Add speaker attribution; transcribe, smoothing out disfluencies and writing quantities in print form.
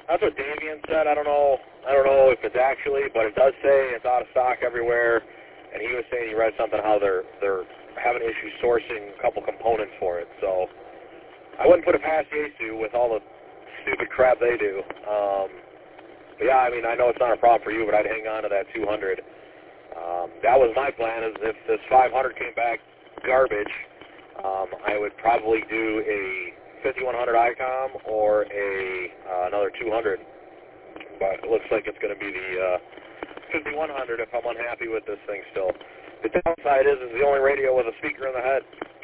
Speaker 1: That's what Davian said. I don't know if it's actually, but it does say it's out of stock everywhere. And he was saying he read something how they're having issues sourcing a couple components for it. So I wouldn't put it past Yaesu with all the stupid crap they do. But yeah, I mean, I know it's not a problem for you, but I'd hang on to that 200. That was my plan, is if this 500 came back garbage, I would probably do a 5100 ICOM or another 200. But it looks like it's going to be the 5100 if I'm unhappy with this thing still. The downside is it's the only radio with a speaker in the head.